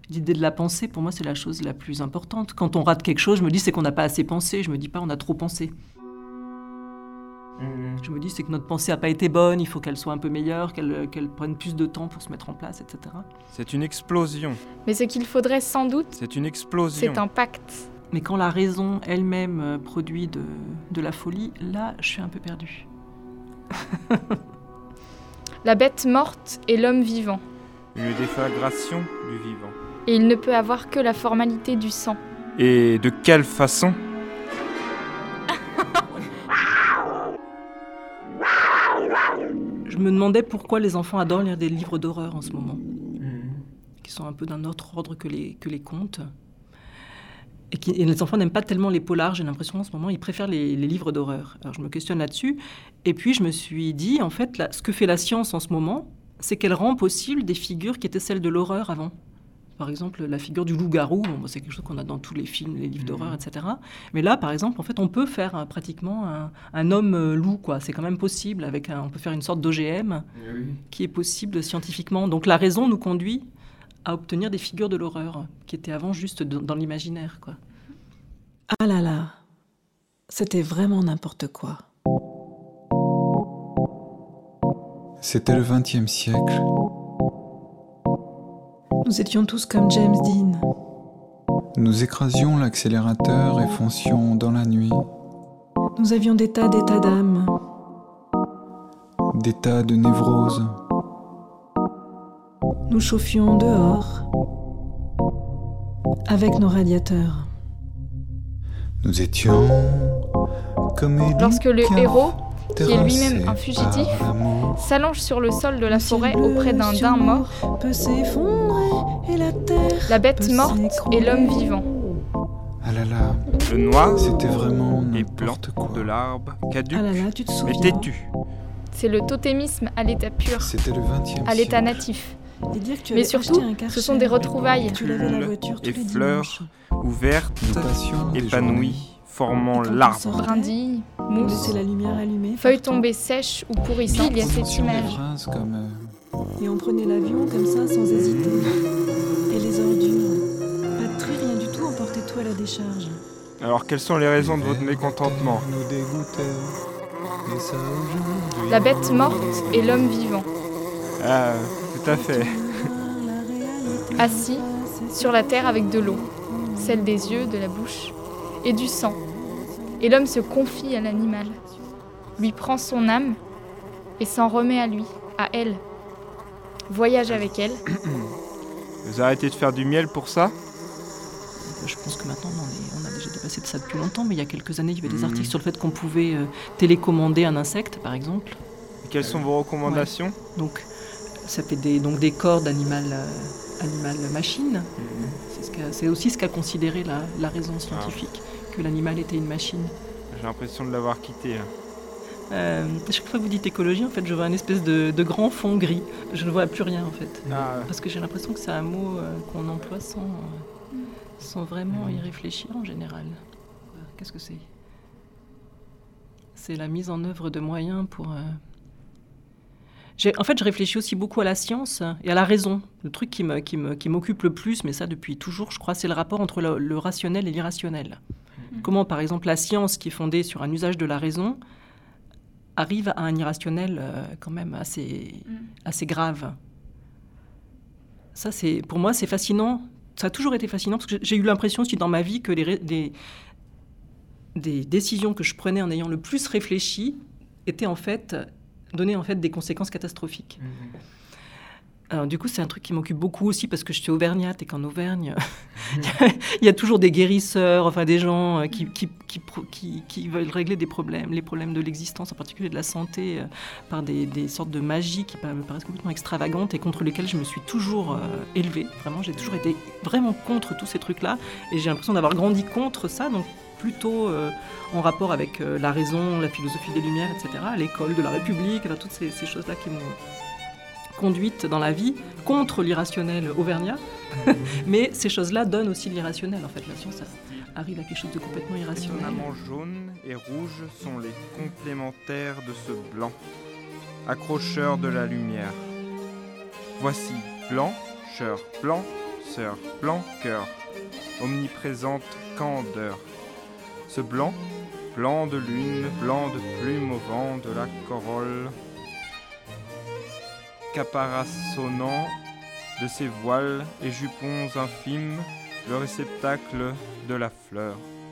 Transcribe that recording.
L'idée de la pensée, pour moi, c'est la chose la plus importante. Quand on rate quelque chose, je me dis c'est qu'on n'a pas assez pensé. Je me dis pas on a trop pensé. Je me dis c'est que notre pensée n'a pas été bonne, il faut qu'elle soit un peu meilleure, qu'elle prenne plus de temps pour se mettre en place, etc. C'est une explosion. Mais ce qu'il faudrait sans doute, C'est une explosion. c'est un pacte. Mais quand la raison elle-même produit de la folie, là, je suis un peu perdue. La bête morte et l'homme vivant. Une déflagration du vivant. Et il ne peut avoir que la formalité du sang. Et de quelle façon ? Je me demandais pourquoi les enfants adorent lire des livres d'horreur en ce moment, qui sont un peu d'un autre ordre que les contes. Et les enfants n'aiment pas tellement les polars, j'ai l'impression en ce moment, ils préfèrent les livres d'horreur. Alors je me questionne là-dessus, et puis je me suis dit, en fait, ce que fait la science en ce moment, c'est qu'elle rend possible des figures qui étaient celles de l'horreur avant. Par exemple, la figure du loup-garou, c'est quelque chose qu'on a dans tous les films, les livres d'horreur, etc. Mais là, par exemple, en fait, on peut faire pratiquement un homme loup, quoi. C'est quand même possible. On peut faire une sorte d'OGM qui est possible scientifiquement. Donc la raison nous conduit à obtenir des figures de l'horreur qui étaient avant juste dans l'imaginaire, quoi. Ah là là, c'était vraiment n'importe quoi. C'était le XXe siècle. Nous étions tous comme James Dean. Nous écrasions l'accélérateur et foncions dans la nuit. Nous avions des tas d'états d'âme. Des tas de névroses. Nous chauffions dehors, avec nos radiateurs. Nous étions comme Lorsque le héros, qui est lui-même terrassés un fugitif, par l'amour. s'allonge sur le sol de la forêt auprès d'un daim mort, Peut s'effondrer et la terre la bête peut morte s'écrouler. et l'homme vivant. Ah là là, Le noir c'était vraiment et blanc n'importe quoi. de l'arbre caduc, Ah là là, tu te mais souviens? têtu. C'est le totémisme à l'état pur, C'était le XXe siècle. à l'état natif. Et dire que tu Mais avais surtout, acheté un Karcher, ce sont des retrouvailles. que tu lavais la Bulles voiture tous et les fleurs dimanches. ouvertes, Nous passions des journées. épanouies, formant Et quand on l'arbre. sortait, Brindilles, on mousse, laissait la lumière allumée. feuilles partout. tombées sèches ou pourrissantes. Il y a Nous cette étions des image. phrases comme Et on prenait l'avion comme ça, sans hésiter. Et les ordures. Pas de tri, rien du tout, on portait tout à la décharge. Alors quelles sont les raisons de votre mécontentement ? nous dégoûtait. Et ça aujourd'hui. La bête morte et l'homme vivant, Ah, tout à fait. assis sur la terre avec de l'eau, celle des yeux, de la bouche et du sang. Et l'homme se confie à l'animal, lui prend son âme et s'en remet à lui, à elle. Voyage avec elle. Vous arrêtez de faire du miel pour ça ? Je pense que maintenant, on a déjà dépassé de ça depuis longtemps, mais il y a quelques années, il y avait des articles sur le fait qu'on pouvait télécommander un insecte, par exemple. Et quelles sont vos recommandations ? Donc, ça fait des corps d'animal machine. C'est aussi ce qu'a considéré la raison scientifique, que l'animal était une machine. J'ai l'impression de l'avoir quitté. Chaque fois que vous dites écologie, en fait, je vois une espèce de grand fond gris. Je ne vois plus rien, en fait. Ah, Parce que j'ai l'impression que c'est un mot qu'on emploie sans vraiment y réfléchir en général. Qu'est-ce que c'est ? C'est la mise en œuvre de moyens pour... En fait, je réfléchis aussi beaucoup à la science et à la raison. Le truc qui m'occupe le plus, mais ça depuis toujours, je crois, c'est le rapport entre le rationnel et l'irrationnel. Comment, par exemple, la science, qui est fondée sur un usage de la raison, arrive à un irrationnel quand même assez grave. Ça, pour moi, c'est fascinant. Ça a toujours été fascinant, parce que j'ai eu l'impression aussi dans ma vie que des décisions que je prenais en ayant le plus réfléchi donnaient en fait des conséquences catastrophiques. Alors, du coup, c'est un truc qui m'occupe beaucoup aussi, parce que je suis auvergnate, et qu'en Auvergne, il y a toujours des guérisseurs, enfin des gens qui veulent régler des problèmes, les problèmes de l'existence, en particulier de la santé, par des sortes de magie qui me paraissent complètement extravagantes et contre lesquelles je me suis toujours élevée. Vraiment, j'ai toujours été vraiment contre tous ces trucs-là, et j'ai l'impression d'avoir grandi contre ça, donc plutôt en rapport avec la raison, la philosophie des Lumières, etc., l'école de la République, toutes ces choses-là qui m'ont conduite dans la vie contre l'irrationnel auvergnat, mais ces choses-là donnent aussi l'irrationnel. En fait, la science arrive à quelque chose de complètement irrationnel. Étonnamment jaune et rouge sont les complémentaires de ce blanc, accrocheur de la lumière. Voici blancheur, blanc douceur, blanc cœur, omniprésente candeur. Ce blanc, blanc de lune, blanc de plume au vent de la corolle, caparaçonnant de ses voiles et jupons infimes, le réceptacle de la fleur.